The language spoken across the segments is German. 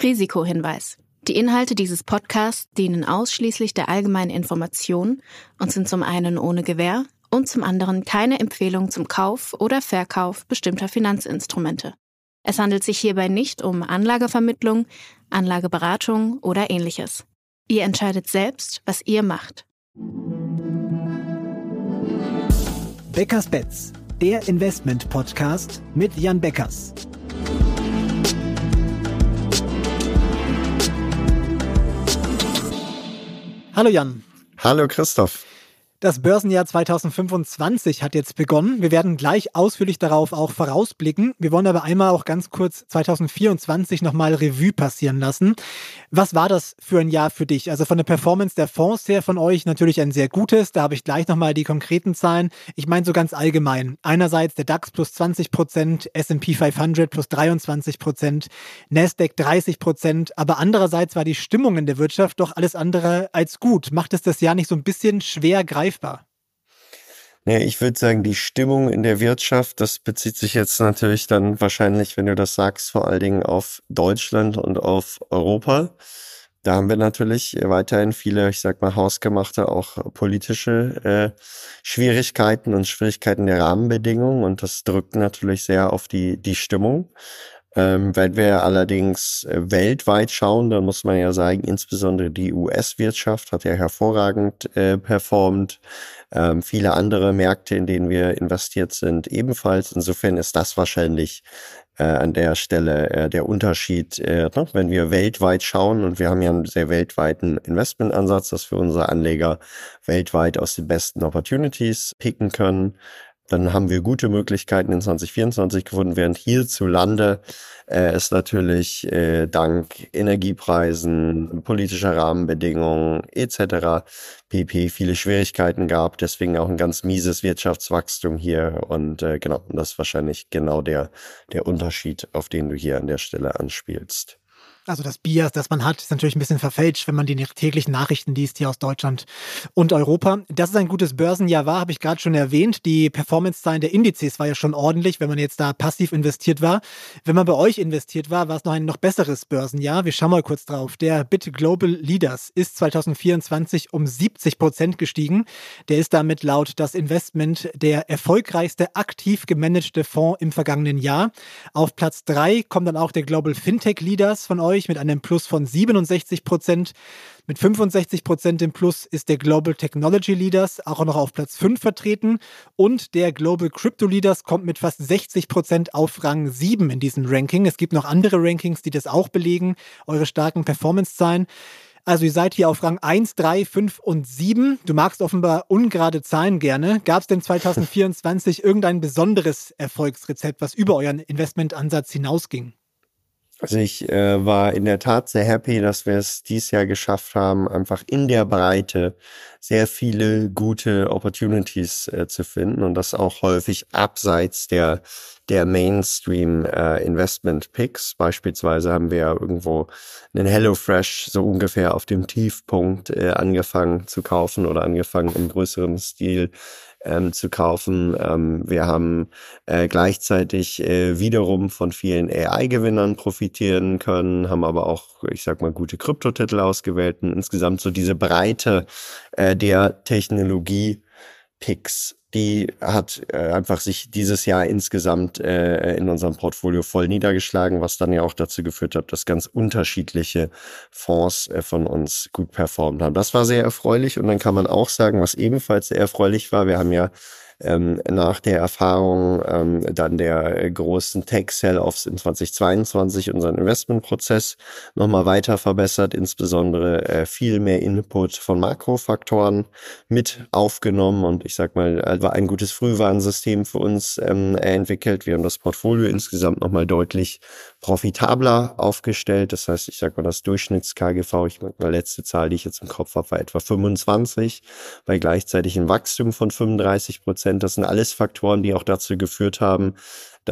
Risikohinweis. Die Inhalte dieses Podcasts dienen ausschließlich der allgemeinen Information und sind zum einen ohne Gewähr und zum anderen keine Empfehlung zum Kauf oder Verkauf bestimmter Finanzinstrumente. Es handelt sich hierbei nicht um Anlagevermittlung, Anlageberatung oder Ähnliches. Ihr entscheidet selbst, was ihr macht. Beckers Bets, der Investment-Podcast mit Jan Beckers. Hallo Jan. Hallo Christoph. Das Börsenjahr 2025 hat jetzt begonnen. Wir werden gleich ausführlich darauf auch vorausblicken. Wir wollen aber einmal auch ganz kurz 2024 nochmal Revue passieren lassen. Was war das für ein Jahr für dich? Also von der Performance der Fonds her von euch natürlich ein sehr gutes. Da habe ich gleich nochmal die konkreten Zahlen. Ich meine so ganz allgemein. Einerseits der DAX plus 20%, S&P 500 plus 23%, Nasdaq 30%. Aber andererseits war die Stimmung in der Wirtschaft doch alles andere als gut. Macht es das Jahr nicht so ein bisschen schwer greifbar? Nee, ich würde sagen, die Stimmung in der Wirtschaft, das bezieht sich jetzt natürlich dann wahrscheinlich, wenn du das sagst, vor allen Dingen auf Deutschland und auf Europa. Da haben wir natürlich weiterhin viele, ich sag mal, hausgemachte, auch politische Schwierigkeiten und Schwierigkeiten der Rahmenbedingungen. Und das drückt natürlich sehr auf die Stimmung. Wenn wir allerdings weltweit schauen, dann muss man ja sagen, insbesondere die US-Wirtschaft hat ja hervorragend performt. Viele andere Märkte, in denen wir investiert sind, ebenfalls. Insofern ist das wahrscheinlich an der Stelle der Unterschied, wenn wir weltweit schauen. Und wir haben ja einen sehr weltweiten Investmentansatz, dass wir unsere Anleger weltweit aus den besten Opportunities picken können. Dann haben wir gute Möglichkeiten in 2024 gefunden, während hierzulande es natürlich dank Energiepreisen, politischer Rahmenbedingungen etc. pp. Viele Schwierigkeiten gab, deswegen auch ein ganz mieses Wirtschaftswachstum hier und genau, das ist wahrscheinlich genau der Unterschied, auf den du hier an der Stelle anspielst. Also das Bias, das man hat, ist natürlich ein bisschen verfälscht, wenn man die täglichen Nachrichten liest hier aus Deutschland und Europa. Dass es ein gutes Börsenjahr war, habe ich gerade schon erwähnt. Die Performance-Zahlen der Indizes war ja schon ordentlich, wenn man jetzt da passiv investiert war. Wenn man bei euch investiert war, war es noch ein noch besseres Börsenjahr. Wir schauen mal kurz drauf. Der BIT Global Leaders ist 2024 um 70% gestiegen. Der ist damit laut das Investment der erfolgreichste aktiv gemanagte Fonds im vergangenen Jahr. Auf Platz 3 kommt dann auch der Global Fintech Leaders von euch mit einem Plus von 67%. Mit 65% im Plus ist der Global Technology Leaders auch noch auf Platz 5 vertreten. Und der Global Crypto Leaders kommt mit fast 60% auf Rang 7 in diesem Ranking. Es gibt noch andere Rankings, die das auch belegen, eure starken Performance-Zahlen. Also ihr seid hier auf Rang 1, 3, 5 und 7. Du magst offenbar ungerade Zahlen gerne. Gab es denn 2024 irgendein besonderes Erfolgsrezept, was über euren Investmentansatz hinausging? Also ich war in der Tat sehr happy, dass wir es dieses Jahr geschafft haben, einfach in der Breite sehr viele gute Opportunities zu finden und das auch häufig abseits der Mainstream Investment Picks. Beispielsweise haben wir ja irgendwo einen HelloFresh so ungefähr auf dem Tiefpunkt angefangen zu kaufen oder angefangen im größeren Stil zu kaufen. Wir haben gleichzeitig wiederum von vielen AI-Gewinnern profitieren können, haben aber auch, ich sag mal, gute Kryptotitel ausgewählt und insgesamt so diese Breite der Technologie-Picks, die hat einfach sich dieses Jahr insgesamt in unserem Portfolio voll niedergeschlagen, was dann ja auch dazu geführt hat, dass ganz unterschiedliche Fonds von uns gut performt haben. Das war sehr erfreulich und dann kann man auch sagen, was ebenfalls sehr erfreulich war, wir haben ja nach der Erfahrung dann der großen Tech-Sell-Offs in 2022 unseren Investmentprozess nochmal weiter verbessert, insbesondere viel mehr Input von Makrofaktoren mit aufgenommen und ich sag mal, war ein gutes Frühwarnsystem für uns entwickelt. Wir haben das Portfolio insgesamt nochmal deutlich profitabler aufgestellt. Das heißt, ich sag mal, das Durchschnitts-KGV, ich meine, die letzte Zahl, die ich jetzt im Kopf habe, war etwa 25, bei gleichzeitigem Wachstum von 35%. Das sind alles Faktoren, die auch dazu geführt haben, dass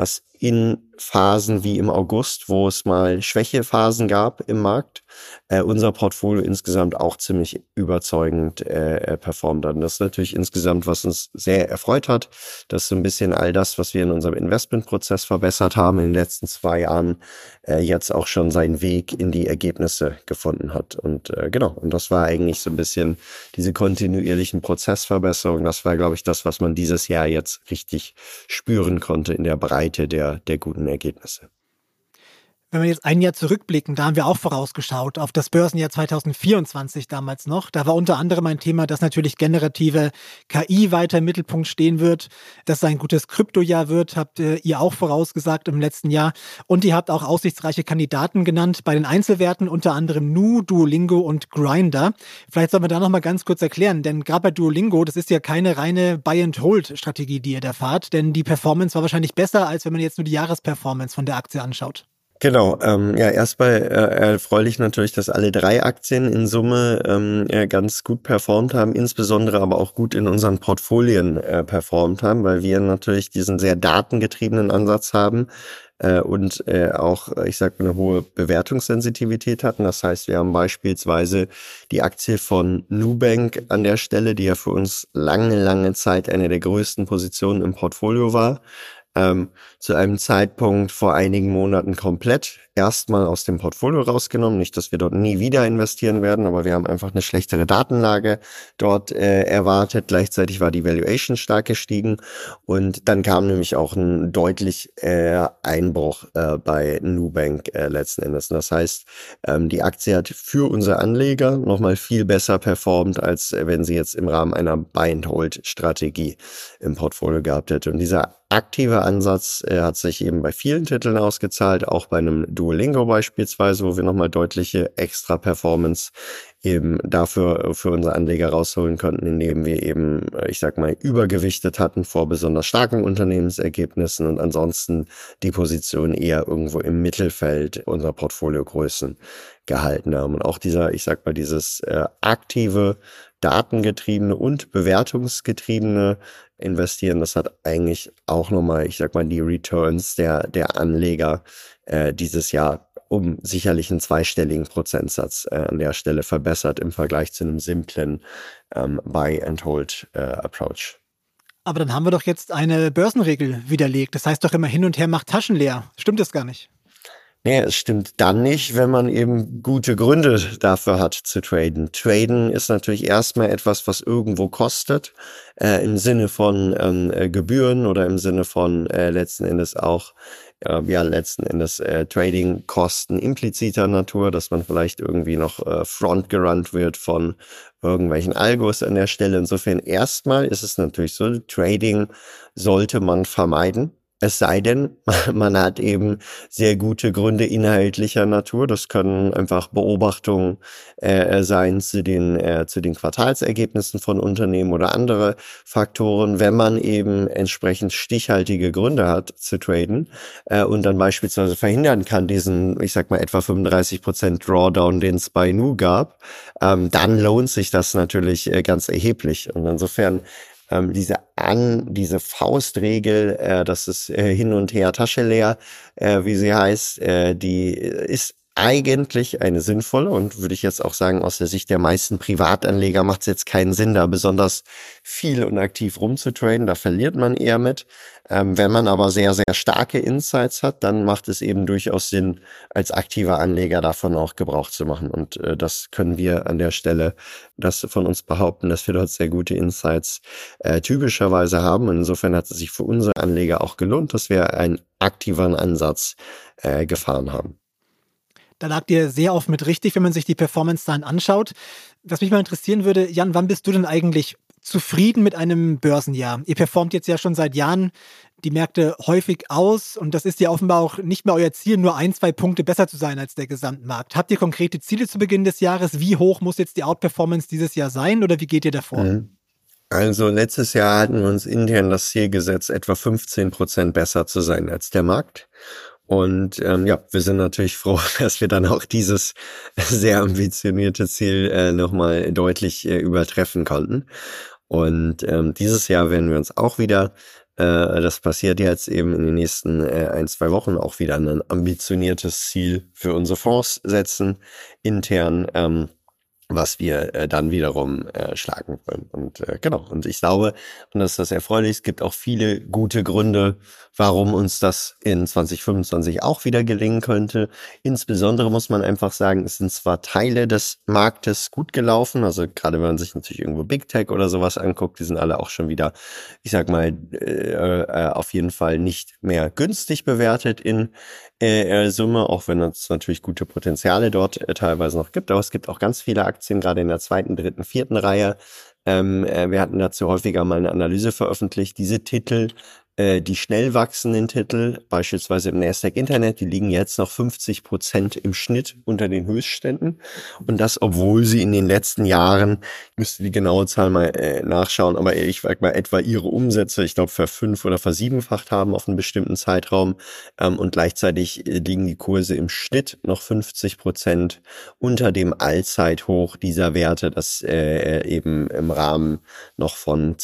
in Phasen wie im August, wo es mal Schwächephasen gab im Markt, unser Portfolio insgesamt auch ziemlich überzeugend performt hat. Und das ist natürlich insgesamt, was uns sehr erfreut hat, dass so ein bisschen all das, was wir in unserem Investmentprozess verbessert haben in den letzten 2 Jahren, jetzt auch schon seinen Weg in die Ergebnisse gefunden hat. Und und das war eigentlich so ein bisschen diese kontinuierlichen Prozessverbesserungen. Das war, glaube ich, das, was man dieses Jahr jetzt richtig spüren konnte in der Breite der guten Ergebnisse. Wenn wir jetzt ein Jahr zurückblicken, da haben wir auch vorausgeschaut auf das Börsenjahr 2024 damals noch. Da war unter anderem ein Thema, dass natürlich generative KI weiter im Mittelpunkt stehen wird, dass es ein gutes Kryptojahr wird, habt ihr auch vorausgesagt im letzten Jahr. Und ihr habt auch aussichtsreiche Kandidaten genannt bei den Einzelwerten, unter anderem Nu, Duolingo und Grindr. Vielleicht sollen wir da nochmal ganz kurz erklären, denn gerade bei Duolingo, das ist ja keine reine Buy-and-Hold-Strategie, die ihr da fahrt, denn die Performance war wahrscheinlich besser, als wenn man jetzt nur die Jahresperformance von der Aktie anschaut. Genau, erstmal erfreulich natürlich, dass alle 3 Aktien in Summe ganz gut performt haben, insbesondere aber auch gut in unseren Portfolien performt haben, weil wir natürlich diesen sehr datengetriebenen Ansatz haben und auch, ich sag mal, eine hohe Bewertungssensitivität hatten. Das heißt, wir haben beispielsweise die Aktie von Nubank an der Stelle, die ja für uns lange Zeit eine der größten Positionen im Portfolio war, zu einem Zeitpunkt vor einigen Monaten komplett erstmal aus dem Portfolio rausgenommen. Nicht, dass wir dort nie wieder investieren werden, aber wir haben einfach eine schlechtere Datenlage dort erwartet. Gleichzeitig war die Valuation stark gestiegen und dann kam nämlich auch ein deutlich Einbruch bei Nubank letzten Endes. Und das heißt, die Aktie hat für unsere Anleger nochmal viel besser performt, als wenn sie jetzt im Rahmen einer Buy-and-Hold-Strategie im Portfolio gehabt hätte. Und dieser aktive Ansatz hat sich eben bei vielen Titeln ausgezahlt, auch bei einem Duolingo beispielsweise, wo wir nochmal deutliche extra Performance eben dafür für unsere Anleger rausholen konnten, indem wir eben, ich sag mal, übergewichtet hatten vor besonders starken Unternehmensergebnissen und ansonsten die Position eher irgendwo im Mittelfeld unserer Portfoliogrößen gehalten haben. Und auch dieser, ich sag mal, dieses aktive, datengetriebene und bewertungsgetriebene Investieren, das hat eigentlich auch nochmal, ich sag mal, die Returns der Anleger dieses Jahr um sicherlich einen zweistelligen Prozentsatz an der Stelle verbessert im Vergleich zu einem simplen Buy-and-Hold-Approach. Aber dann haben wir doch jetzt eine Börsenregel widerlegt. Das heißt doch immer, hin und her macht Taschen leer. Stimmt das gar nicht? Nee, es stimmt dann nicht, wenn man eben gute Gründe dafür hat zu traden. Traden ist natürlich erstmal etwas, was irgendwo kostet, im Sinne von Gebühren oder im Sinne von letzten Endes auch Trading-Kosten impliziter Natur, dass man vielleicht irgendwie noch frontgerannt wird von irgendwelchen Algos an der Stelle. Insofern erstmal ist es natürlich so, Trading sollte man vermeiden. Es sei denn, man hat eben sehr gute Gründe inhaltlicher Natur. Das können einfach Beobachtungen sein zu den Quartalsergebnissen von Unternehmen oder andere Faktoren. Wenn man eben entsprechend stichhaltige Gründe hat zu traden und dann beispielsweise verhindern kann, diesen, ich sag mal, etwa 35% Drawdown, den es bei Nu gab, dann lohnt sich das natürlich ganz erheblich. Und insofern diese Faustregel, das ist hin und her Tasche leer, wie sie heißt, die ist eigentlich eine sinnvolle und würde ich jetzt auch sagen, aus der Sicht der meisten Privatanleger macht es jetzt keinen Sinn, da besonders viel und aktiv rumzutraden, da verliert man eher mit. Wenn man aber sehr, sehr starke Insights hat, dann macht es eben durchaus Sinn, als aktiver Anleger davon auch Gebrauch zu machen. Und das können wir an der Stelle das von uns behaupten, dass wir dort sehr gute Insights typischerweise haben. Und insofern hat es sich für unsere Anleger auch gelohnt, dass wir einen aktiveren Ansatz gefahren haben. Da lagt ihr sehr oft mit richtig, wenn man sich die Performance-Zahlen anschaut. Was mich mal interessieren würde, Jan, wann bist du denn eigentlich zufrieden mit einem Börsenjahr? Ihr performt jetzt ja schon seit Jahren die Märkte häufig aus und das ist ja offenbar auch nicht mehr euer Ziel, nur 1-2 Punkte besser zu sein als der Gesamtmarkt. Habt ihr konkrete Ziele zu Beginn des Jahres? Wie hoch muss jetzt die Outperformance dieses Jahr sein oder wie geht ihr davor? Also letztes Jahr hatten wir uns intern das Ziel gesetzt, etwa 15% besser zu sein als der Markt. Und wir sind natürlich froh, dass wir dann auch dieses sehr ambitionierte Ziel nochmal deutlich übertreffen konnten. Und dieses Jahr werden wir uns auch wieder Das passiert jetzt eben in den nächsten 1-2 Wochen, auch wieder ein ambitioniertes Ziel für unsere Fonds setzen, intern, was wir dann wiederum schlagen wollen. Und genau, und ich glaube, und das ist das Erfreuliche, es gibt auch viele gute Gründe, warum uns das in 2025 auch wieder gelingen könnte. Insbesondere muss man einfach sagen, es sind zwar Teile des Marktes gut gelaufen, also gerade wenn man sich natürlich irgendwo Big Tech oder sowas anguckt, die sind alle auch schon wieder, ich sag mal, auf jeden Fall nicht mehr günstig bewertet in Summe, auch wenn es natürlich gute Potenziale dort teilweise noch gibt, aber es gibt auch ganz viele Aktien, gerade in der 2., 3., 4. Reihe. Wir hatten dazu häufiger mal eine Analyse veröffentlicht. Diese Titel, die schnell wachsenden Titel, beispielsweise im Nasdaq Internet, die liegen jetzt noch 50% im Schnitt unter den Höchstständen. Und das, obwohl sie in den letzten Jahren, ich müsste die genaue Zahl mal nachschauen, aber ich sag mal etwa ihre Umsätze, ich glaube, ver-5- oder versiebenfacht haben auf einen bestimmten Zeitraum. Und gleichzeitig liegen die Kurse im Schnitt noch 50% unter dem Allzeithoch dieser Werte, das eben im Rahmen noch von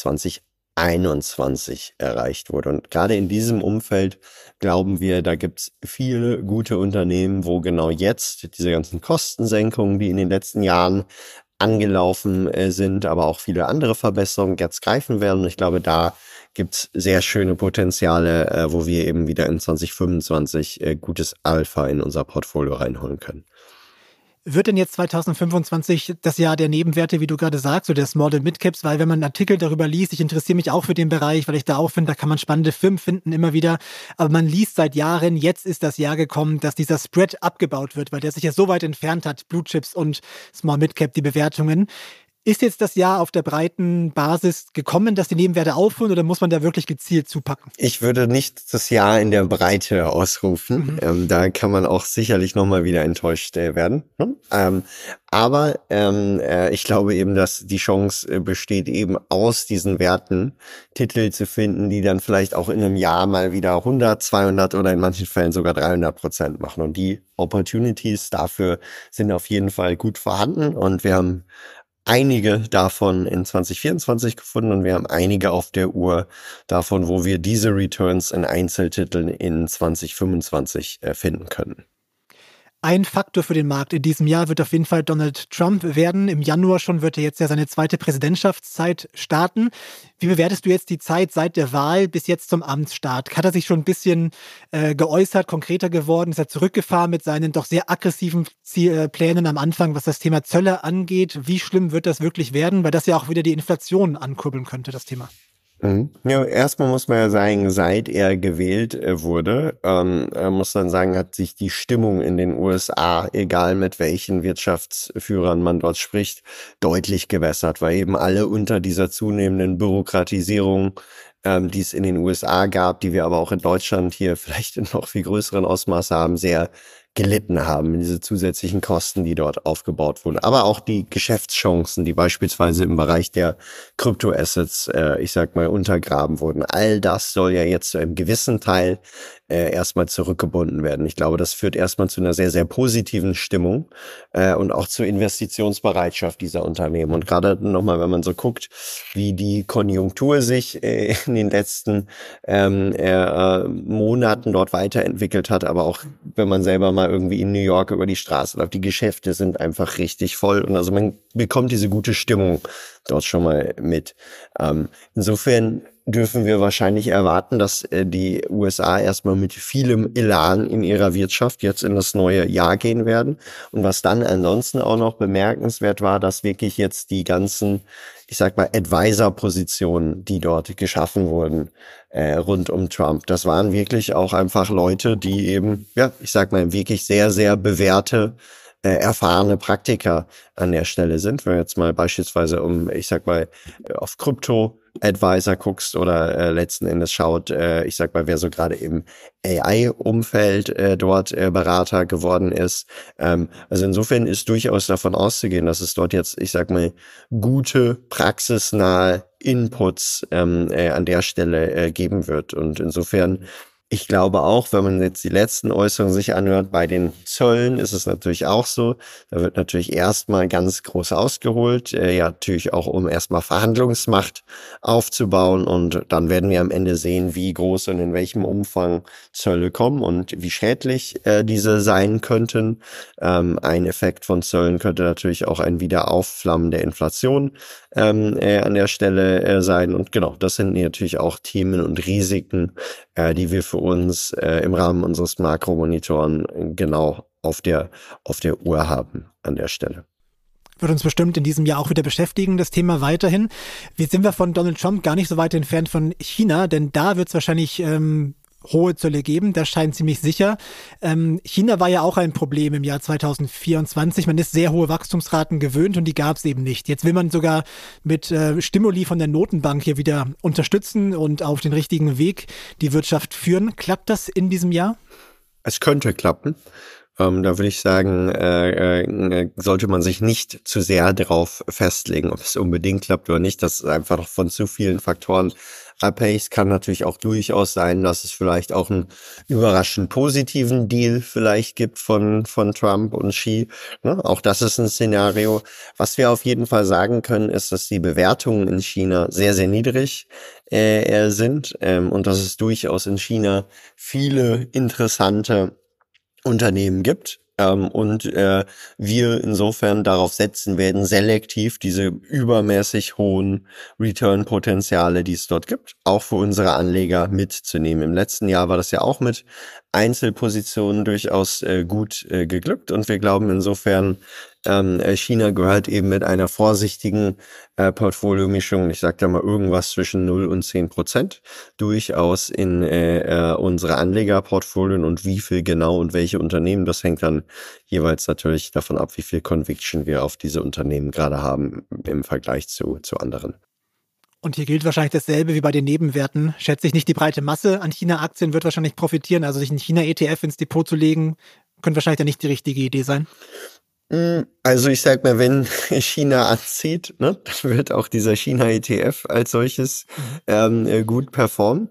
2021 erreicht wurde. Und gerade in diesem Umfeld glauben wir, da gibt es viele gute Unternehmen, wo genau jetzt diese ganzen Kostensenkungen, die in den letzten Jahren angelaufen sind, aber auch viele andere Verbesserungen jetzt greifen werden. Und ich glaube, da gibt's sehr schöne Potenziale, wo wir eben wieder in 2025 gutes Alpha in unser Portfolio reinholen können. Wird denn jetzt 2025 das Jahr der Nebenwerte, wie du gerade sagst, oder der Small- und Mid-Caps? Weil wenn man einen Artikel darüber liest, ich interessiere mich auch für den Bereich, weil ich da auch finde, da kann man spannende Firmen finden immer wieder. Aber man liest seit Jahren, jetzt ist das Jahr gekommen, dass dieser Spread abgebaut wird, weil der sich ja so weit entfernt hat, Blue Chips und Small Mid-Cap, die Bewertungen. Ist jetzt das Jahr auf der breiten Basis gekommen, dass die Nebenwerte aufholen, oder muss man da wirklich gezielt zupacken? Ich würde nicht das Jahr in der Breite ausrufen. Da kann man auch sicherlich nochmal wieder enttäuscht werden. Aber ich glaube eben, dass die Chance besteht, eben aus diesen Werten Titel zu finden, die dann vielleicht auch in einem Jahr mal wieder 100, 200 oder in manchen Fällen sogar 300% machen. Und die Opportunities dafür sind auf jeden Fall gut vorhanden. Und wir haben einige davon in 2024 gefunden und wir haben einige auf der Uhr davon, wo wir diese Returns in Einzeltiteln in 2025 finden können. Ein Faktor für den Markt in diesem Jahr wird auf jeden Fall Donald Trump werden. Im Januar schon wird er jetzt ja seine zweite Präsidentschaftszeit starten. Wie bewertest du jetzt die Zeit seit der Wahl bis jetzt zum Amtsstart? Hat er sich schon ein bisschen geäußert, konkreter geworden? Ist er zurückgefahren mit seinen doch sehr aggressiven Plänen am Anfang, was das Thema Zölle angeht? Wie schlimm wird das wirklich werden? Weil das ja auch wieder die Inflation ankurbeln könnte, das Thema. Ja, erstmal muss man ja sagen, seit er gewählt wurde, muss man sagen, hat sich die Stimmung in den USA, egal mit welchen Wirtschaftsführern man dort spricht, deutlich gebessert, weil eben alle unter dieser zunehmenden Bürokratisierung, die es in den USA gab, die wir aber auch in Deutschland hier vielleicht in noch viel größeren Ausmaß haben, sehr gelitten haben, diese zusätzlichen Kosten, die dort aufgebaut wurden. Aber auch die Geschäftschancen, die beispielsweise im Bereich der Kryptoassets, ich sag mal, untergraben wurden. All das soll ja jetzt zu einem gewissen Teil erstmal zurückgebunden werden. Ich glaube, das führt erstmal zu einer sehr, sehr positiven Stimmung und auch zur Investitionsbereitschaft dieser Unternehmen. Und gerade nochmal, wenn man so guckt, wie die Konjunktur sich in den letzten Monaten dort weiterentwickelt hat, aber auch wenn man selber mal irgendwie in New York über die Straße läuft, die Geschäfte sind einfach richtig voll und also man bekommt diese gute Stimmung dort schon mal mit. Insofern dürfen wir wahrscheinlich erwarten, dass die USA erstmal mit vielem Elan in ihrer Wirtschaft jetzt in das neue Jahr gehen werden. Und was dann ansonsten auch noch bemerkenswert war, dass wirklich jetzt die ganzen, ich sag mal, Advisor-Positionen, die dort geschaffen wurden, rund um Trump, das waren wirklich auch einfach Leute, die eben, ja, ich sag mal, wirklich sehr, sehr bewährte, erfahrene Praktiker an der Stelle sind. Wenn du jetzt mal beispielsweise ich sag mal, auf Krypto-Advisor guckst oder letzten Endes schaut, ich sag mal, wer so gerade im AI-Umfeld dort Berater geworden ist. Also insofern ist durchaus davon auszugehen, dass es dort jetzt, ich sag mal, gute, praxisnahe Inputs an der Stelle geben wird. Und insofern Ich glaube auch, wenn man jetzt die letzten Äußerungen sich anhört, bei den Zöllen ist es natürlich auch so. Da wird natürlich erstmal ganz groß ausgeholt, ja natürlich auch, um erstmal Verhandlungsmacht aufzubauen, und dann werden wir am Ende sehen, wie groß und in welchem Umfang Zölle kommen und wie schädlich diese sein könnten. Ein Effekt von Zöllen könnte natürlich auch ein Wiederaufflammen der Inflation an der Stelle sein, und genau, das sind natürlich auch Themen und Risiken, die wir für uns im Rahmen unseres Makromonitoren genau auf der Uhr haben an der Stelle. Wird uns bestimmt in diesem Jahr auch wieder beschäftigen, das Thema weiterhin. Jetzt sind wir von Donald Trump gar nicht so weit entfernt von China, denn da wird es wahrscheinlich hohe Zölle geben, das scheint ziemlich sicher. China war ja auch ein Problem im Jahr 2024. Man ist sehr hohe Wachstumsraten gewöhnt und die gab es eben nicht. Jetzt will man sogar mit Stimuli von der Notenbank hier wieder unterstützen und auf den richtigen Weg die Wirtschaft führen. Klappt das in diesem Jahr? Es könnte klappen. Da würde ich sagen, sollte man sich nicht zu sehr darauf festlegen, ob es unbedingt klappt oder nicht. Das ist einfach noch von zu vielen Faktoren abhängig. Es kann natürlich auch durchaus sein, dass es vielleicht auch einen überraschend positiven Deal vielleicht gibt von Trump und Xi. Ne? Auch das ist ein Szenario. Was wir auf jeden Fall sagen können, ist, dass die Bewertungen in China sehr, sehr niedrig sind und dass es durchaus in China viele interessante Unternehmen gibt, und wir insofern darauf setzen werden, selektiv diese übermäßig hohen Return-Potenziale, die es dort gibt, auch für unsere Anleger mitzunehmen. Im letzten Jahr war das ja auch mit Einzelpositionen durchaus gut geglückt, und wir glauben insofern, China gehört eben mit einer vorsichtigen Portfoliomischung, ich sage da mal irgendwas zwischen 0 und 10%, durchaus in unsere Anlegerportfolien, und wie viel genau und welche Unternehmen, das hängt dann jeweils natürlich davon ab, wie viel Conviction wir auf diese Unternehmen gerade haben im Vergleich zu anderen. Und hier gilt wahrscheinlich dasselbe wie bei den Nebenwerten. Schätze ich nicht, die breite Masse an China-Aktien wird wahrscheinlich profitieren. Also sich einen China-ETF ins Depot zu legen, könnte wahrscheinlich dann nicht die richtige Idee sein. Also ich sag mal, wenn China anzieht, ne, dann wird auch dieser China-ETF als solches gut performen.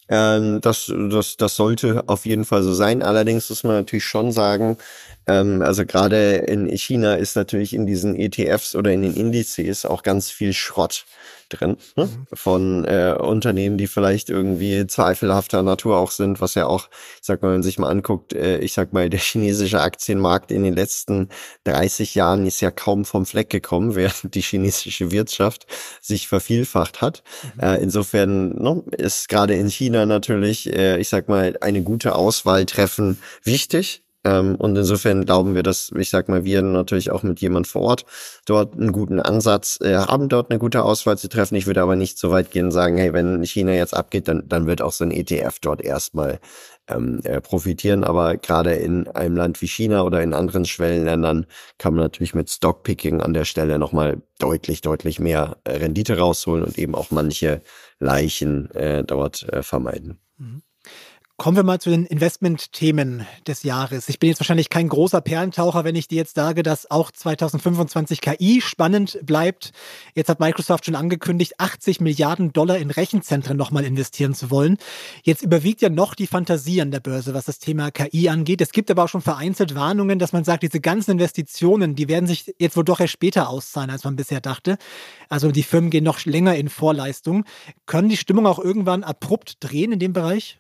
Das sollte auf jeden Fall so sein. Allerdings muss man natürlich schon sagen, also gerade in China ist natürlich in diesen ETFs oder in den Indizes auch ganz viel Schrott drin, ne? Von Unternehmen, die vielleicht irgendwie zweifelhafter Natur auch sind, was ja auch, ich sag mal, wenn man sich mal anguckt, ich sag mal, der chinesische Aktienmarkt in den letzten 30 Jahren ist ja kaum vom Fleck gekommen, während die chinesische Wirtschaft sich vervielfacht hat. Insofern ist gerade in China natürlich, ich sag mal, eine gute Auswahl treffen wichtig. Und insofern glauben wir, dass, ich sag mal, wir natürlich auch mit jemand vor Ort dort einen guten Ansatz haben, dort eine gute Auswahl zu treffen. Ich würde aber nicht so weit gehen und sagen, hey, wenn China jetzt abgeht, dann wird auch so ein ETF dort erstmal profitieren. Aber gerade in einem Land wie China oder in anderen Schwellenländern kann man natürlich mit Stockpicking an der Stelle nochmal deutlich mehr Rendite rausholen und eben auch manche Leichen dort vermeiden. Kommen wir mal zu den Investmentthemen des Jahres. Ich bin jetzt wahrscheinlich kein großer Perlentaucher, wenn ich dir jetzt sage, dass auch 2025 KI spannend bleibt. Jetzt hat Microsoft schon angekündigt, $80 Milliarden in Rechenzentren nochmal investieren zu wollen. Jetzt überwiegt ja noch die Fantasie an der Börse, was das Thema KI angeht. Es gibt aber auch schon vereinzelt Warnungen, dass man sagt, diese ganzen Investitionen, die werden sich jetzt wohl doch erst später auszahlen, als man bisher dachte. Also die Firmen gehen noch länger in Vorleistung. Können die Stimmung auch irgendwann abrupt drehen in dem Bereich?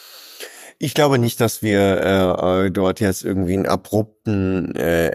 Ich glaube nicht, dass wir dort jetzt irgendwie einen abrupten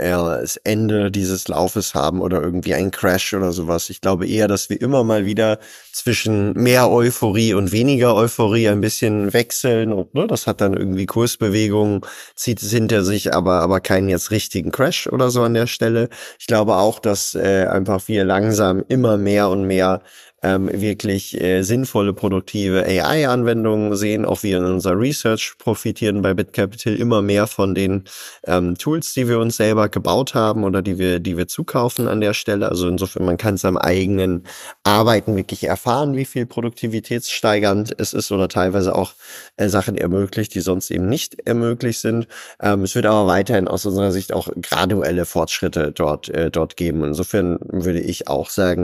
Ende dieses Laufes haben oder irgendwie einen Crash oder sowas. Ich glaube eher, dass wir immer mal wieder zwischen mehr Euphorie und weniger Euphorie ein bisschen wechseln, und ne, das hat dann irgendwie Kursbewegungen, zieht es hinter sich, aber keinen jetzt richtigen Crash oder so an der Stelle. Ich glaube auch, dass einfach wir langsam immer mehr und mehr wirklich sinnvolle, produktive AI-Anwendungen sehen. Auch wir in unserer Research profitieren bei BitCapital immer mehr von den Tools, die wir uns selber gebaut haben oder die wir zukaufen an der Stelle. Also insofern, man kann es am eigenen Arbeiten wirklich erfahren, wie viel produktivitätssteigernd es ist oder teilweise auch Sachen ermöglicht, die sonst eben nicht ermöglicht sind. Es wird aber weiterhin aus unserer Sicht auch graduelle Fortschritte dort geben. Insofern würde ich auch sagen,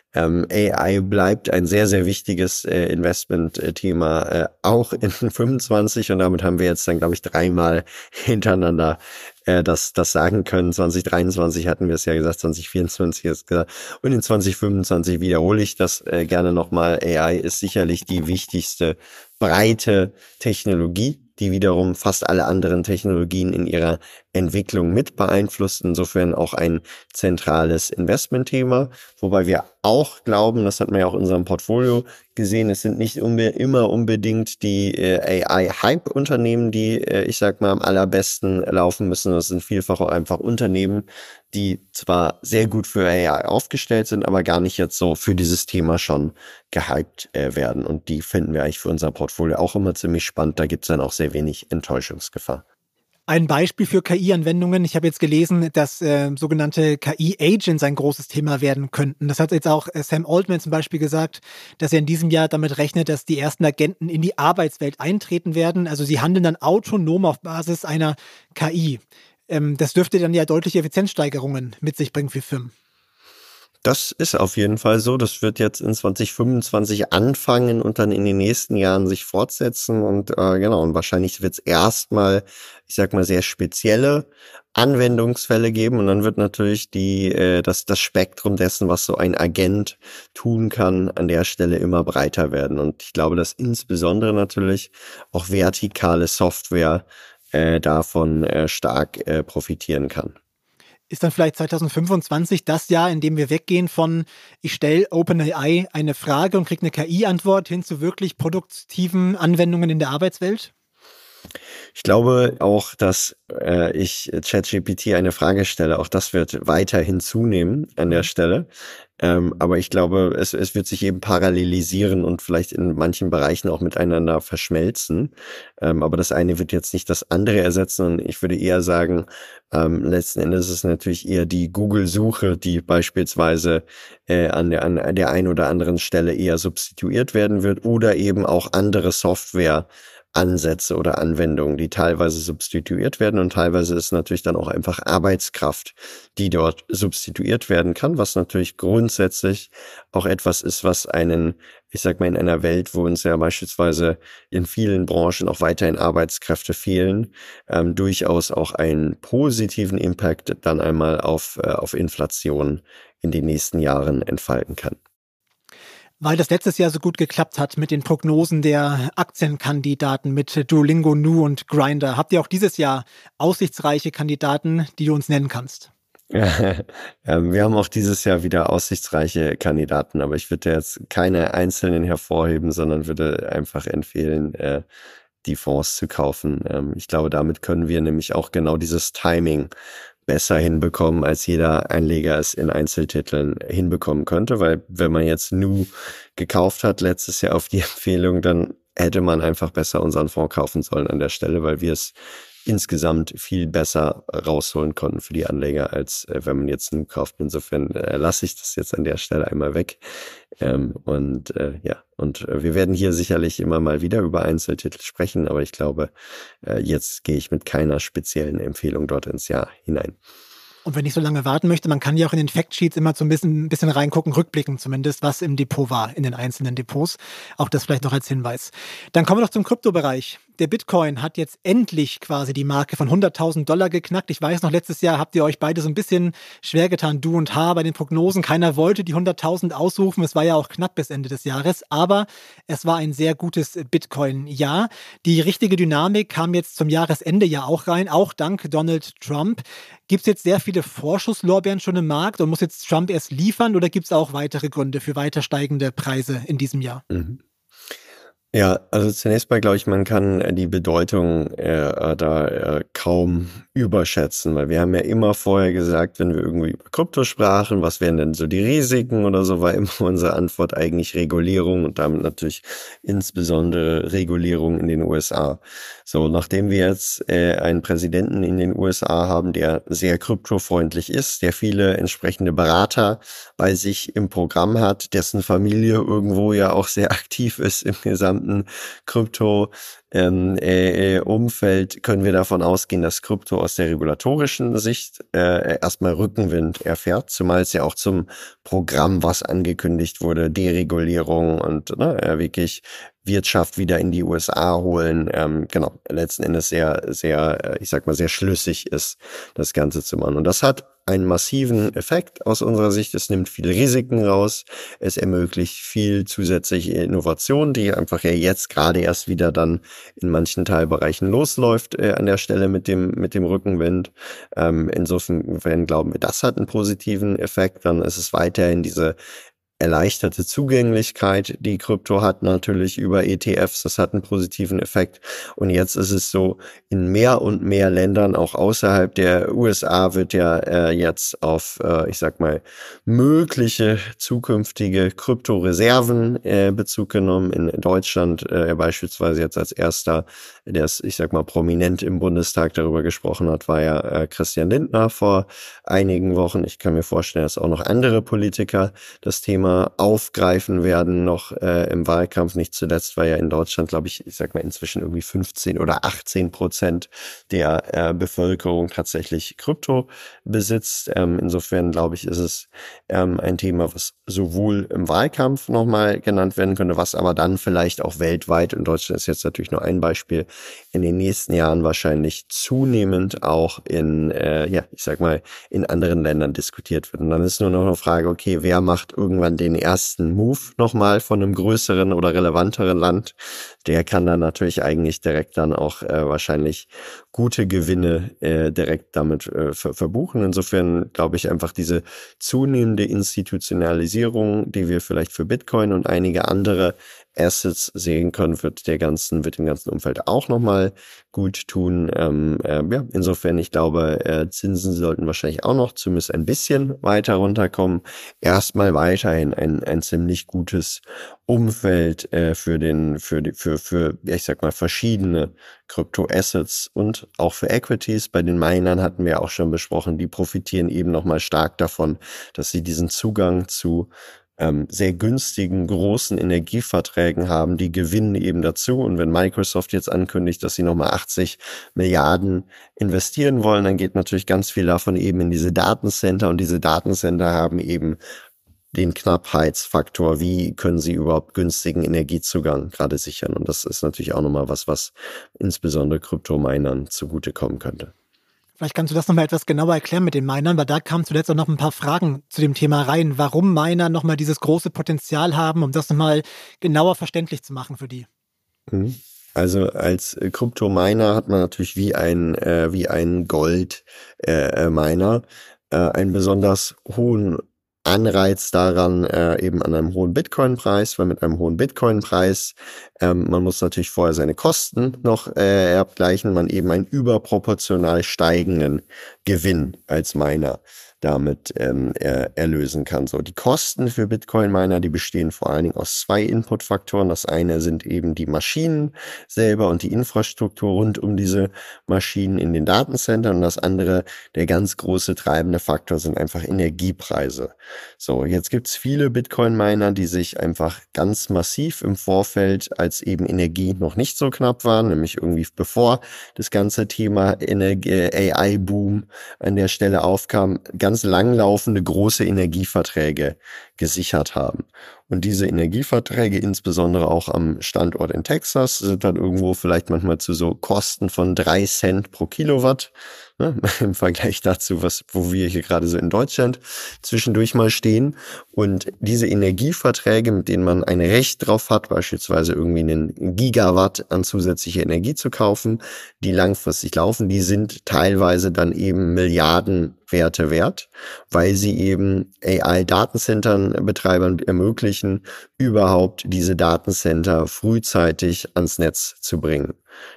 AI bleibt ein sehr, sehr wichtiges Investment-Thema, auch in 25, und damit haben wir jetzt dann, glaube ich, 3-mal hintereinander das sagen können. 2023 hatten wir es ja gesagt, 2024 ist gesagt, und in 2025 wiederhole ich das gerne nochmal. AI ist sicherlich die wichtigste breite Technologie, die wiederum fast alle anderen Technologien in ihrer Entwicklung mit beeinflusst. Insofern auch ein zentrales Investmentthema, wobei wir auch glauben, das hat man ja auch in unserem Portfolio gesehen, es sind nicht immer unbedingt die AI-Hype-Unternehmen, die, ich sag mal, am allerbesten laufen müssen. Das sind vielfach auch einfach Unternehmen, die zwar sehr gut für AI aufgestellt sind, aber gar nicht jetzt so für dieses Thema schon gehypt werden. Und die finden wir eigentlich für unser Portfolio auch immer ziemlich spannend. Da gibt es dann auch sehr wenig Enttäuschungsgefahr. Ein Beispiel für KI-Anwendungen. Ich habe jetzt gelesen, dass sogenannte KI-Agents ein großes Thema werden könnten. Das hat jetzt auch Sam Altman zum Beispiel gesagt, dass er in diesem Jahr damit rechnet, dass die ersten Agenten in die Arbeitswelt eintreten werden. Also sie handeln dann autonom auf Basis einer KI. Das dürfte dann ja deutliche Effizienzsteigerungen mit sich bringen für Firmen. Das ist auf jeden Fall so. Das wird jetzt in 2025 anfangen und dann in den nächsten Jahren sich fortsetzen. Und genau, und wahrscheinlich wird es erstmal, ich sag mal, sehr spezielle Anwendungsfälle geben. Und dann wird natürlich das Spektrum dessen, was so ein Agent tun kann, an der Stelle immer breiter werden. Und ich glaube, dass insbesondere natürlich auch vertikale Software davon stark profitieren kann. Ist dann vielleicht 2025 das Jahr, in dem wir weggehen von, ich stelle OpenAI eine Frage und kriege eine KI-Antwort hin zu wirklich produktiven Anwendungen in der Arbeitswelt? Ich glaube auch, dass ich ChatGPT eine Frage stelle. Auch das wird weiterhin zunehmen an der Stelle. Aber ich glaube, es wird sich eben parallelisieren und vielleicht in manchen Bereichen auch miteinander verschmelzen. Aber das eine wird jetzt nicht das andere ersetzen. Und ich würde eher sagen, letzten Endes ist es natürlich eher die Google-Suche, die beispielsweise an der einen oder anderen Stelle eher substituiert werden wird, oder eben auch andere Software-Ansätze oder Anwendungen, die teilweise substituiert werden, und teilweise ist natürlich dann auch einfach Arbeitskraft, die dort substituiert werden kann, was natürlich grundsätzlich auch etwas ist, was ich sag mal, in einer Welt, wo uns ja beispielsweise in vielen Branchen auch weiterhin Arbeitskräfte fehlen, durchaus auch einen positiven Impact dann einmal auf Inflation in den nächsten Jahren entfalten kann. Weil das letztes Jahr so gut geklappt hat mit den Prognosen der Aktienkandidaten mit Duolingo, Nu und Grindr, habt ihr auch dieses Jahr aussichtsreiche Kandidaten, die du uns nennen kannst? Ja, wir haben auch dieses Jahr wieder aussichtsreiche Kandidaten, aber ich würde jetzt keine einzelnen hervorheben, sondern würde einfach empfehlen, die Fonds zu kaufen. Ich glaube, damit können wir nämlich auch genau dieses Timing besser hinbekommen, als jeder Einleger es in Einzeltiteln hinbekommen könnte, weil wenn man jetzt Nu gekauft hat letztes Jahr auf die Empfehlung, dann hätte man einfach besser unseren Fonds kaufen sollen an der Stelle, weil wir es insgesamt viel besser rausholen konnten für die Anleger, als wenn man jetzt Nu kauft. Insofern lasse ich das jetzt an der Stelle einmal weg. Und wir werden hier sicherlich immer mal wieder über Einzeltitel sprechen, aber ich glaube, jetzt gehe ich mit keiner speziellen Empfehlung dort ins Jahr hinein. Und wenn ich so lange warten möchte, man kann ja auch in den Factsheets immer so ein bisschen reingucken, rückblicken zumindest, was im Depot war, in den einzelnen Depots. Auch das vielleicht noch als Hinweis. Dann kommen wir noch zum Kryptobereich. Der Bitcoin hat jetzt endlich quasi die Marke von $100.000 geknackt. Ich weiß noch, letztes Jahr habt ihr euch beide so ein bisschen schwer getan, du und H, bei den Prognosen. Keiner wollte die 100.000 ausrufen. Es war ja auch knapp bis Ende des Jahres. Aber es war ein sehr gutes Bitcoin-Jahr. Die richtige Dynamik kam jetzt zum Jahresende ja auch rein, auch dank Donald Trump. Gibt es jetzt sehr viele Vorschusslorbeeren schon im Markt und muss jetzt Trump erst liefern, oder gibt es auch weitere Gründe für weiter steigende Preise in diesem Jahr? Mhm. Ja, also zunächst mal glaube ich, man kann die Bedeutung kaum überschätzen, weil wir haben ja immer vorher gesagt, wenn wir irgendwie über Krypto sprachen, was wären denn so die Risiken oder so, war immer unsere Antwort eigentlich Regulierung und damit natürlich insbesondere Regulierung in den USA. So, nachdem wir jetzt einen Präsidenten in den USA haben, der sehr kryptofreundlich ist, der viele entsprechende Berater bei sich im Programm hat, dessen Familie irgendwo ja auch sehr aktiv ist im gesamten gesamten Krypto-Umfeld können wir davon ausgehen, dass Krypto aus der regulatorischen Sicht erstmal Rückenwind erfährt, zumal es ja auch zum Programm, was angekündigt wurde, Deregulierung und wirklich Wirtschaft wieder in die USA holen, letzten Endes sehr, sehr, ich sag mal, sehr schlüssig ist, das Ganze zu machen. Und das hat einen massiven Effekt aus unserer Sicht. Es nimmt viele Risiken raus. Es ermöglicht viel zusätzliche Innovation, die einfach ja jetzt gerade erst wieder dann in manchen Teilbereichen losläuft an der Stelle mit dem Rückenwind. Insofern glauben wir, das hat einen positiven Effekt. Dann ist es weiterhin diese erleichterte Zugänglichkeit, die Krypto hat, natürlich über ETFs, das hat einen positiven Effekt. Und jetzt ist es so, in mehr und mehr Ländern, auch außerhalb der USA, wird ja jetzt auf, mögliche zukünftige Kryptoreserven Bezug genommen. In Deutschland beispielsweise jetzt als erster, der es, prominent im Bundestag darüber gesprochen hat, war ja Christian Lindner vor einigen Wochen. Ich kann mir vorstellen, dass auch noch andere Politiker das Thema aufgreifen werden, noch im Wahlkampf. Nicht zuletzt, weil ja in Deutschland, glaube ich, inzwischen irgendwie 15 oder 18% der Bevölkerung tatsächlich Krypto besitzt. Insofern, glaube ich, ist es ein Thema, was sowohl im Wahlkampf nochmal genannt werden könnte, was aber dann vielleicht auch weltweit, und Deutschland ist jetzt natürlich nur ein Beispiel, in den nächsten Jahren wahrscheinlich zunehmend auch in anderen Ländern diskutiert wird. Und dann ist nur noch eine Frage, okay, wer macht irgendwann den ersten Move nochmal von einem größeren oder relevanteren Land? Der kann dann natürlich eigentlich direkt dann auch wahrscheinlich gute Gewinne direkt damit verbuchen. Insofern glaube ich einfach diese zunehmende Institutionalisierung, die wir vielleicht für Bitcoin und einige andere Assets sehen können, wird dem ganzen Umfeld auch nochmal gut tun. Insofern, ich glaube, Zinsen sollten wahrscheinlich auch noch zumindest ein bisschen weiter runterkommen. Erstmal weiterhin ein ziemlich gutes Umfeld für verschiedene Krypto-Assets und auch für Equities. Bei den Minern hatten wir auch schon besprochen, die profitieren eben nochmal stark davon, dass sie diesen Zugang zu sehr günstigen, großen Energieverträgen haben, die gewinnen eben dazu. Und wenn Microsoft jetzt ankündigt, dass sie nochmal 80 Milliarden investieren wollen, dann geht natürlich ganz viel davon eben in diese Datencenter. Und diese Datencenter haben eben den Knappheitsfaktor, wie können sie überhaupt günstigen Energiezugang gerade sichern. Und das ist natürlich auch nochmal was insbesondere Kryptominern zugutekommen könnte. Vielleicht kannst du das nochmal etwas genauer erklären mit den Minern, weil da kamen zuletzt auch noch ein paar Fragen zu dem Thema rein, warum Miner nochmal dieses große Potenzial haben, um das nochmal genauer verständlich zu machen für die. Also als Kryptominer hat man natürlich wie ein Gold-Miner einen besonders hohen Anreiz daran, eben an einem hohen Bitcoin-Preis, weil mit einem hohen Bitcoin-Preis, man muss natürlich vorher seine Kosten noch abgleichen, man eben einen überproportional steigenden Gewinn als Miner damit erlösen kann. So, die Kosten für Bitcoin-Miner, die bestehen vor allen Dingen aus zwei Input-Faktoren. Das eine sind eben die Maschinen selber und die Infrastruktur rund um diese Maschinen in den Datencentern und das andere, der ganz große treibende Faktor, sind einfach Energiepreise. So, jetzt gibt's viele Bitcoin-Miner, die sich einfach ganz massiv im Vorfeld, als eben Energie noch nicht so knapp war, nämlich irgendwie bevor das ganze Thema AI-Boom an der Stelle aufkam, ganz langlaufende große Energieverträge gesichert haben. Und diese Energieverträge, insbesondere auch am Standort in Texas, sind dann irgendwo vielleicht manchmal zu so Kosten von 3 Cent pro Kilowatt, ne, im Vergleich dazu, wo wir hier gerade so in Deutschland zwischendurch mal stehen. Und diese Energieverträge, mit denen man ein Recht drauf hat, beispielsweise irgendwie einen Gigawatt an zusätzliche Energie zu kaufen, die langfristig laufen, die sind teilweise dann eben Milliardenwerte wert, weil sie eben AI-Datencentern-Betreibern ermöglichen, überhaupt diese Datencenter frühzeitig ans Netz zu bringen.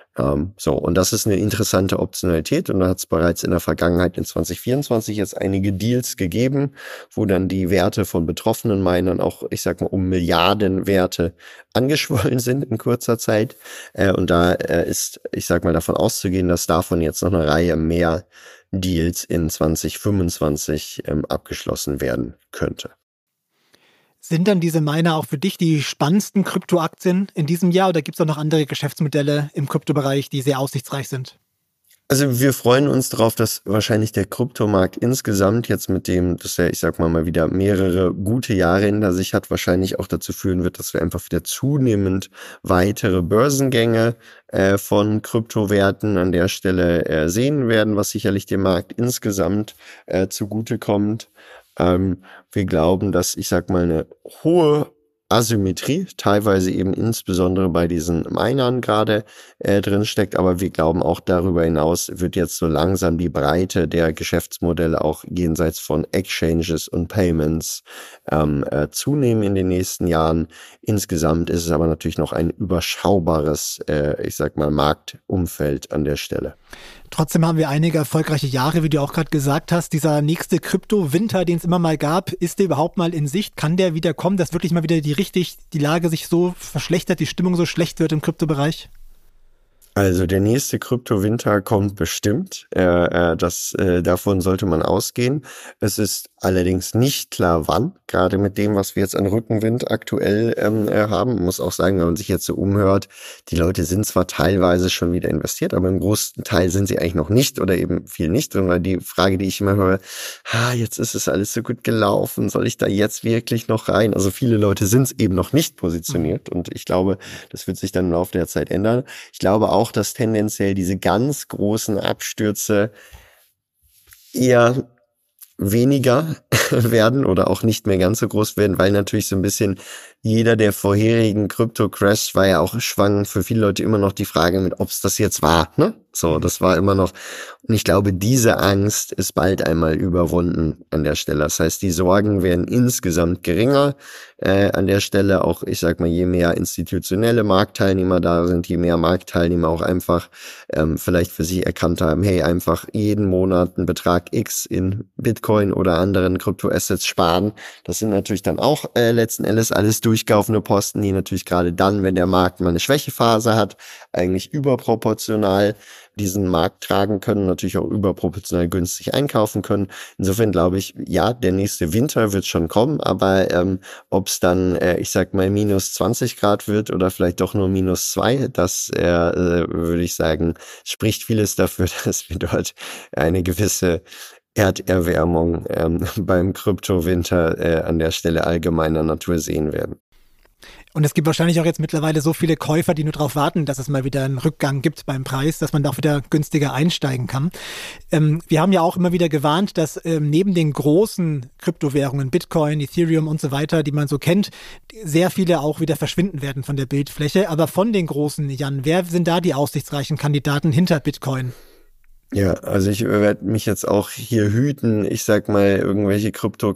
Und das ist eine interessante Optionalität und da hat es bereits in der Vergangenheit in 2024 jetzt einige Deals gegeben, wo dann die Werte von betroffenen Minern auch, um Milliardenwerte angeschwollen sind in kurzer Zeit. Und da ist, davon auszugehen, dass davon jetzt noch eine Reihe mehr Deals in 2025 abgeschlossen werden könnte. Sind dann diese Miner auch für dich die spannendsten Kryptoaktien in diesem Jahr oder gibt es auch noch andere Geschäftsmodelle im Kryptobereich, die sehr aussichtsreich sind? Also wir freuen uns darauf, dass wahrscheinlich der Kryptomarkt insgesamt jetzt mit dem, dass er, ich sag mal wieder mehrere gute Jahre hinter sich hat, wahrscheinlich auch dazu führen wird, dass wir einfach wieder zunehmend weitere Börsengänge von Kryptowerten an der Stelle sehen werden, was sicherlich dem Markt insgesamt zugutekommt. Wir glauben, dass, ich sag mal, eine hohe Asymmetrie, teilweise eben insbesondere bei diesen Minern gerade drin steckt, aber wir glauben auch darüber hinaus wird jetzt so langsam die Breite der Geschäftsmodelle auch jenseits von Exchanges und Payments zunehmen in den nächsten Jahren. Insgesamt ist es aber natürlich noch ein überschaubares, Marktumfeld an der Stelle. Trotzdem haben wir einige erfolgreiche Jahre, wie du auch gerade gesagt hast. Dieser nächste Krypto-Winter, den es immer mal gab, ist der überhaupt mal in Sicht? Kann der wieder kommen, dass wirklich mal wieder die Lage sich so verschlechtert, die Stimmung so schlecht wird im Kryptobereich? Also der nächste Kryptowinter kommt bestimmt. Davon sollte man ausgehen. Es ist allerdings nicht klar, wann. Gerade mit dem, was wir jetzt an Rückenwind aktuell haben. Man muss auch sagen, wenn man sich jetzt so umhört, die Leute sind zwar teilweise schon wieder investiert, aber im großen Teil sind sie eigentlich noch nicht oder eben viel nicht drin. Weil die Frage, die ich immer höre, jetzt ist es alles so gut gelaufen, soll ich da jetzt wirklich noch rein? Also viele Leute sind es eben noch nicht positioniert und ich glaube, das wird sich dann im Laufe der Zeit ändern. Ich glaube auch, dass tendenziell diese ganz großen Abstürze eher weniger werden oder auch nicht mehr ganz so groß werden, weil natürlich so ein bisschen jeder der vorherigen Krypto-Crash war ja auch schwang für viele Leute immer noch die Frage mit, ob es das jetzt war, ne? So, das war immer noch, und ich glaube, diese Angst ist bald einmal überwunden an der Stelle. Das heißt, die Sorgen werden insgesamt geringer an der Stelle. Auch, ich sag mal, je mehr institutionelle Marktteilnehmer da sind, je mehr Marktteilnehmer auch einfach vielleicht für sich erkannt haben, hey, einfach jeden Monat einen Betrag X in Bitcoin oder anderen Kryptoassets sparen. Das sind natürlich dann auch letzten Endes alles durchgaufende Posten, die natürlich gerade dann, wenn der Markt mal eine Schwächephase hat, eigentlich überproportional diesen Markt tragen können, natürlich auch überproportional günstig einkaufen können. Insofern glaube ich, ja, der nächste Winter wird schon kommen, aber ob es dann, minus 20 Grad wird oder vielleicht doch nur minus 2, das würde ich sagen, spricht vieles dafür, dass wir dort eine gewisse Erderwärmung beim Kryptowinter an der Stelle allgemeiner Natur sehen werden. Und es gibt wahrscheinlich auch jetzt mittlerweile so viele Käufer, die nur darauf warten, dass es mal wieder einen Rückgang gibt beim Preis, dass man da auch wieder günstiger einsteigen kann. Wir haben ja auch immer wieder gewarnt, dass neben den großen Kryptowährungen, Bitcoin, Ethereum und so weiter, die man so kennt, sehr viele auch wieder verschwinden werden von der Bildfläche. Aber von den großen, Jan, wer sind da die aussichtsreichen Kandidaten hinter Bitcoin? Ja, also ich werde mich jetzt auch hier hüten, ich sag mal, irgendwelche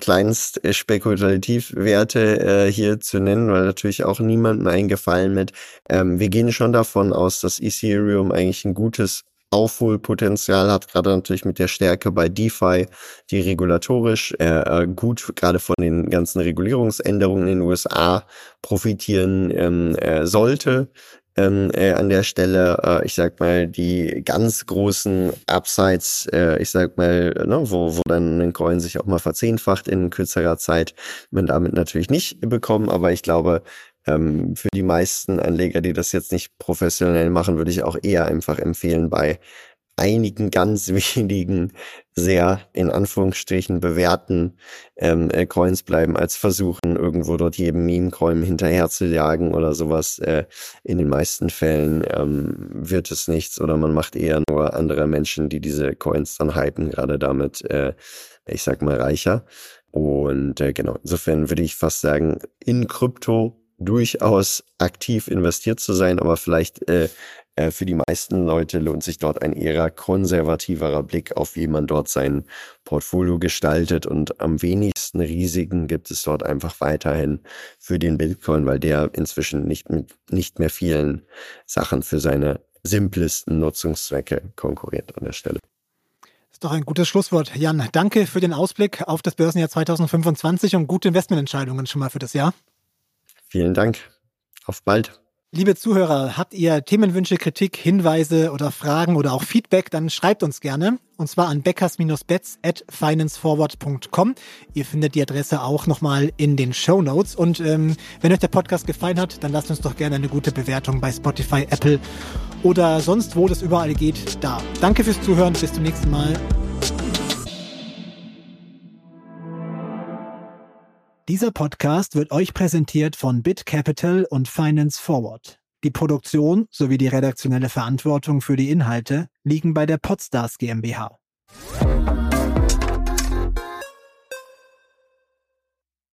Krypto-Kleinst-Spekulativwerte hier zu nennen, weil natürlich auch niemandem eingefallen mit. Wir gehen schon davon aus, dass Ethereum eigentlich ein gutes Aufholpotenzial hat, gerade natürlich mit der Stärke bei DeFi, die regulatorisch gut gerade von den ganzen Regulierungsänderungen in den USA profitieren sollte. An der Stelle, die ganz großen Upsides, wo dann ein Coin sich auch mal verzehnfacht in kürzerer Zeit, man damit natürlich nicht bekommen, aber ich glaube, für die meisten Anleger, die das jetzt nicht professionell machen, würde ich auch eher einfach empfehlen, bei einigen ganz wenigen sehr in Anführungsstrichen bewährten Coins bleiben, als versuchen, irgendwo dort jedem Meme-Coin hinterher zu jagen oder sowas. In den meisten Fällen wird es nichts oder man macht eher nur andere Menschen, die diese Coins dann hypen, gerade damit, reicher. Und insofern würde ich fast sagen, in Krypto durchaus aktiv investiert zu sein, aber vielleicht für die meisten Leute lohnt sich dort ein eher konservativerer Blick auf, wie man dort sein Portfolio gestaltet, und am wenigsten Risiken gibt es dort einfach weiterhin für den Bitcoin, weil der inzwischen nicht mehr vielen Sachen für seine simplesten Nutzungszwecke konkurriert an der Stelle. Das ist doch ein gutes Schlusswort. Jan, danke für den Ausblick auf das Börsenjahr 2025 und gute Investmententscheidungen schon mal für das Jahr. Vielen Dank. Auf bald. Liebe Zuhörer, habt ihr Themenwünsche, Kritik, Hinweise oder Fragen oder auch Feedback, dann schreibt uns gerne. Und zwar an beckers-betz@financeforward.com. Ihr findet die Adresse auch nochmal in den Shownotes. Und wenn euch der Podcast gefallen hat, dann lasst uns doch gerne eine gute Bewertung bei Spotify, Apple oder sonst, wo das überall geht, da. Danke fürs Zuhören. Bis zum nächsten Mal. Dieser Podcast wird euch präsentiert von BitCapital und Finance Forward. Die Produktion sowie die redaktionelle Verantwortung für die Inhalte liegen bei der Podstars GmbH.